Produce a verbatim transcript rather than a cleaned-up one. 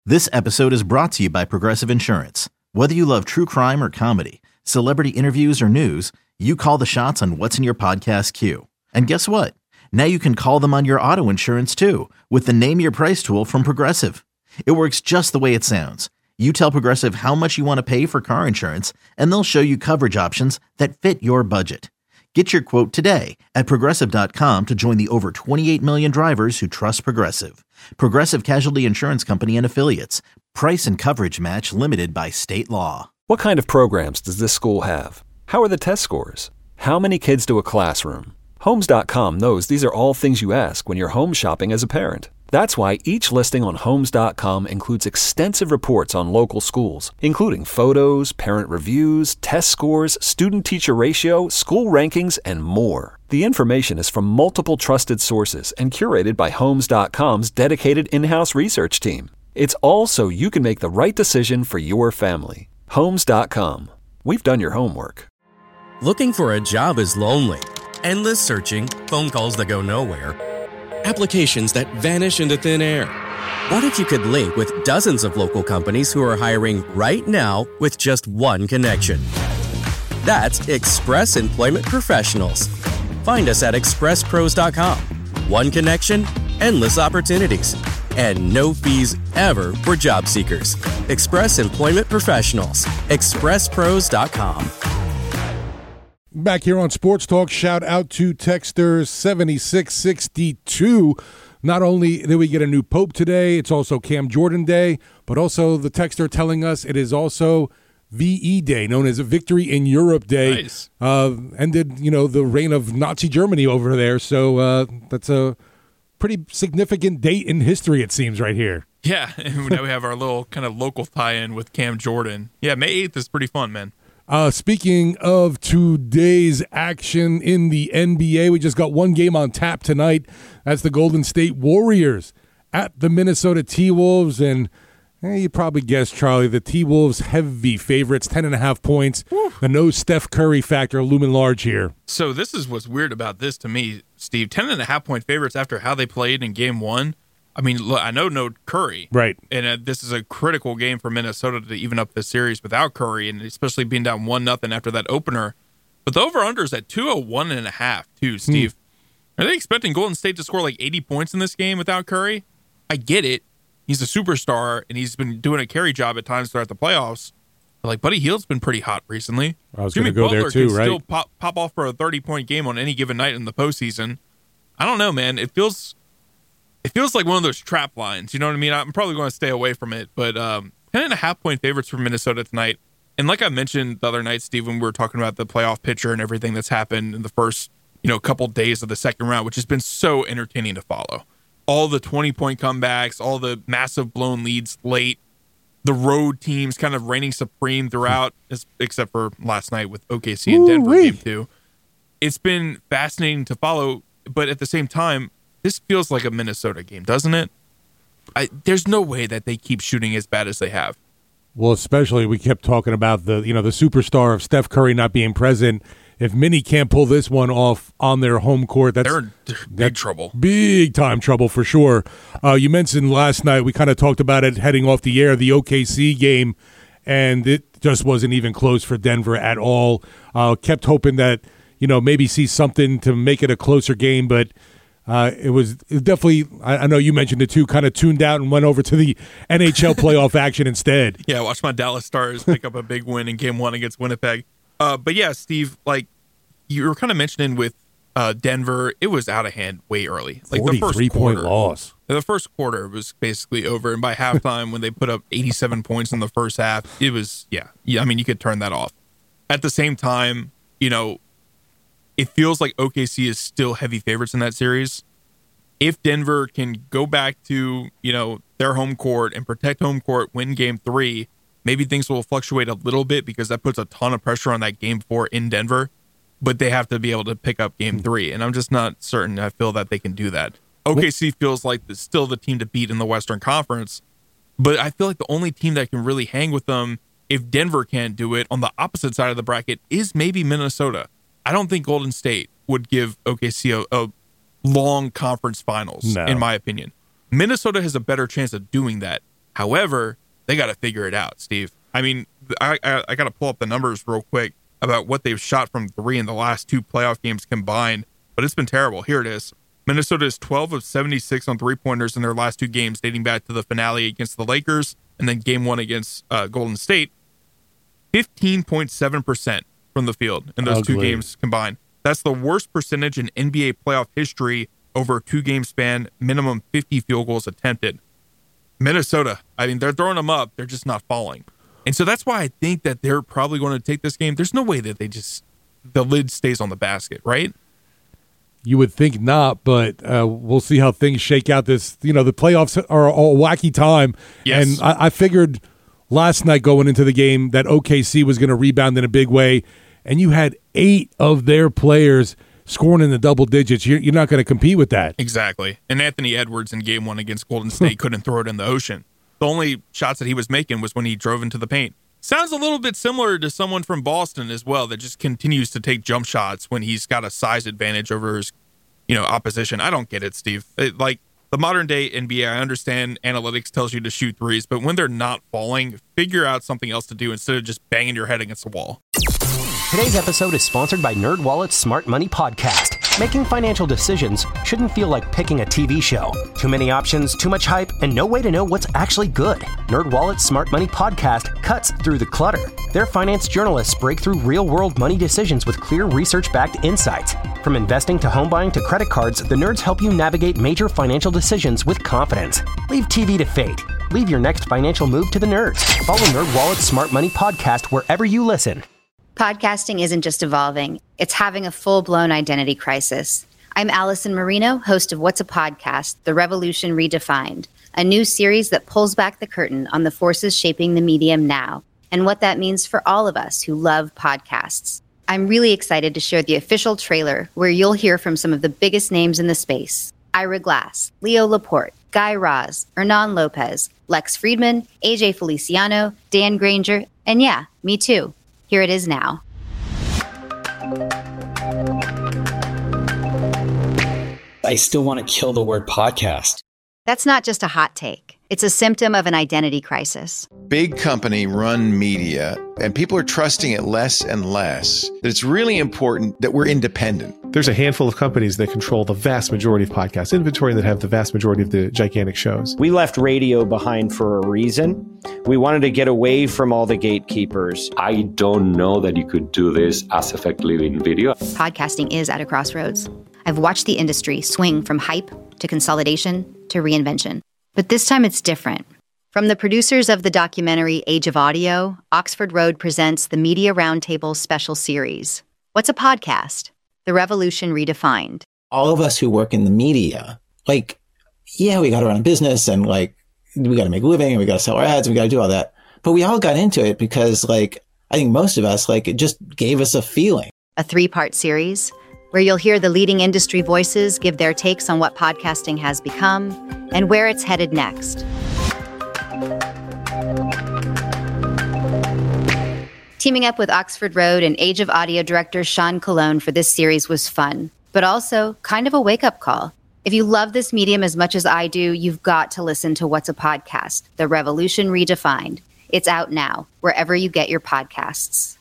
This episode is brought to you by Progressive Insurance. Whether you love true crime or comedy, celebrity interviews or news, you call the shots on what's in your podcast queue. And guess what? Now you can call them on your auto insurance too with the Name Your Price tool from Progressive. It works just the way it sounds. You tell Progressive how much you want to pay for car insurance, and they'll show you coverage options that fit your budget. Get your quote today at Progressive dot com to join the over twenty-eight million drivers who trust Progressive. Progressive Casualty Insurance Company and Affiliates. Price and coverage match limited by state law. What kind of programs does this school have? How are the test scores? How many kids to a classroom? Homes dot com knows these are all things you ask when you're home shopping as a parent. That's why each listing on Homes dot com includes extensive reports on local schools, including photos, parent reviews, test scores, student-teacher ratio, school rankings, and more. The information is from multiple trusted sources and curated by Homes dot com's dedicated in-house research team. It's all so you can make the right decision for your family. Homes dot com. We've done your homework. Looking for a job is lonely. Endless searching, phone calls that go nowhere, applications that vanish into thin air. What if you could link with dozens of local companies who are hiring right now with just one connection? That's Express Employment Professionals. Find us at express pros dot com. One connection, endless opportunities, and no fees ever for job seekers. Express Employment Professionals. express pros dot com. Back here on Sports Talk, shout out to Texter seventy-six sixty-two. Not only did we get a new Pope today, it's also Cam Jordan Day, but also the Texter telling us it is also V E Day, known as a Victory in Europe Day. Nice. Uh, ended, you know, the reign of Nazi Germany over there, so uh, that's a pretty significant date in history, it seems, right here. Yeah, and now we have our little kind of local tie-in with Cam Jordan. Yeah, May eighth is pretty fun, man. Uh, speaking of today's action in the N B A, we just got one game on tap tonight. That's the Golden State Warriors at the Minnesota T-Wolves. And eh, you probably guessed, Charlie, the T-Wolves heavy favorites, ten and a half points. Woo. The no Steph Curry factor looming large here. So this is what's weird about this to me, Steve. ten and a half point favorites after how they played in game one. I mean, look, I know no Curry. Right. And uh, this is a critical game for Minnesota to even up the series without Curry, and especially being down one nothing after that opener. But the over-under is at two oh one and a half, too, Steve. Hmm. Are they expecting Golden State to score like eighty points in this game without Curry? I get it. He's a superstar, and he's been doing a carry job at times throughout the playoffs. But like Buddy Hield's been pretty hot recently. I was going to go Butler there, too, can right? Still pop, pop off for a thirty-point game on any given night in the postseason. I don't know, man. It feels... It feels like one of those trap lines, you know what I mean? I'm probably going to stay away from it, but um, ten and a half point favorites for Minnesota tonight. And like I mentioned the other night, Steve, when we were talking about the playoff picture and everything that's happened in the first, you know, couple days of the second round, which has been so entertaining to follow. All the twenty-point comebacks, all the massive blown leads late, the road teams kind of reigning supreme throughout, except for last night with O K C and Denver Ooh-wee. game two. It's been fascinating to follow, but at the same time, this feels like a Minnesota game, doesn't it? I, there's no way that they keep shooting as bad as they have. Well, especially we kept talking about the, you know, the superstar of Steph Curry not being present. If Minnie can't pull this one off on their home court, that's they're in big that's trouble. Big time trouble for sure. Uh, you mentioned last night, we kind of talked about it heading off the air, the O K C game, and it just wasn't even close for Denver at all. Uh, kept hoping that, you know, maybe see something to make it a closer game, but Uh, it was it was definitely, I, I know you mentioned it too, kind of tuned out and went over to the N H L playoff action instead. Yeah, watch my Dallas Stars pick up a big win in game one against Winnipeg. Uh, but yeah, Steve, like you were kind of mentioning with uh, Denver, it was out of hand way early. Like the first forty-three point quarter, loss. The first quarter was basically over. And by halftime, when they put up eighty-seven points in the first half, it was, yeah, yeah. I mean, you could turn that off. At the same time, you know, it feels like O K C is still heavy favorites in that series. If Denver can go back to, you know, their home court and protect home court, win game three, maybe things will fluctuate a little bit because that puts a ton of pressure on that game four in Denver. But they have to be able to pick up game three. And I'm just not certain I feel that they can do that. O K C feels like it's still the team to beat in the Western Conference. But I feel like the only team that can really hang with them, if Denver can't do it, on the opposite side of the bracket, is maybe Minnesota. I don't think Golden State would give O K C a, a long conference finals, no. in my opinion. Minnesota has a better chance of doing that. However, they got to figure it out, Steve. I mean, I, I, I got to pull up the numbers real quick about what they've shot from three in the last two playoff games combined, but it's been terrible. Here it is. Minnesota is twelve of seventy-six on three-pointers in their last two games, dating back to the finale against the Lakers and then game one against uh, Golden State. fifteen point seven percent from the field in those Ugly. two games combined. That's the worst percentage in N B A playoff history over a two-game span, minimum fifty field goals attempted. Minnesota, I mean, they're throwing them up. They're just not falling. And so that's why I think that they're probably going to take this game. There's no way that they just, the lid stays on the basket, right? You would think not, but uh, we'll see how things shake out. This, you know, the playoffs are a wacky time. Yes. And I, I figured last night going into the game that O K C was going to rebound in a big way. And you had eight of their players scoring in the double digits. You're, you're not going to compete with that. Exactly. And Anthony Edwards in game one against Golden State couldn't throw it in the ocean. The only shots that he was making was when he drove into the paint. Sounds a little bit similar to someone from Boston as well that just continues to take jump shots when he's got a size advantage over his, you know, opposition. I don't get it, Steve. It, like the modern day N B A, I understand analytics tells you to shoot threes, but when they're not falling, figure out something else to do instead of just banging your head against the wall. Today's episode is sponsored by NerdWallet's Smart Money Podcast. Making financial decisions shouldn't feel like picking a T V show. Too many options, too much hype, and no way to know what's actually good. NerdWallet's Smart Money Podcast cuts through the clutter. Their finance journalists break through real-world money decisions with clear research-backed insights. From investing to home buying to credit cards, the nerds help you navigate major financial decisions with confidence. Leave T V to fate. Leave your next financial move to the nerds. Follow NerdWallet's Smart Money Podcast wherever you listen. Podcasting isn't just evolving, it's having a full-blown identity crisis. I'm Allison Marino, host of What's a Podcast? The Revolution Redefined, a new series that pulls back the curtain on the forces shaping the medium now and what that means for all of us who love podcasts. I'm really excited to share the official trailer where you'll hear from some of the biggest names in the space. Ira Glass, Leo Laporte, Guy Raz, Hernan Lopez, Lex Friedman, A J Feliciano, Dan Granger, and yeah, me too. Here it is now. I still want to kill the word podcast. That's not just a hot take. It's a symptom of an identity crisis. Big company run media, and people are trusting it less and less. It's really important that we're independent. There's a handful of companies that control the vast majority of podcast inventory that have the vast majority of the gigantic shows. We left radio behind for a reason. We wanted to get away from all the gatekeepers. I don't know that you could do this as effectively in video. Podcasting is at a crossroads. I've watched the industry swing from hype to consolidation to reinvention. But this time it's different. From the producers of the documentary Age of Audio, Oxford Road presents the Media Roundtable special series. What's a podcast? The Revolution Redefined. All of us who work in the media, like, yeah, we got to run a business and like, we got to make a living and we got to sell our ads and we got to do all that. But we all got into it because like, I think most of us, like, it just gave us a feeling. A three-part series where you'll hear the leading industry voices give their takes on what podcasting has become and where it's headed next. Teaming up with Oxford Road and Age of Audio director Sean Colon for this series was fun, but also kind of a wake-up call. If you love this medium as much as I do, you've got to listen to What's a Podcast? The Revolution Redefined. It's out now, wherever you get your podcasts.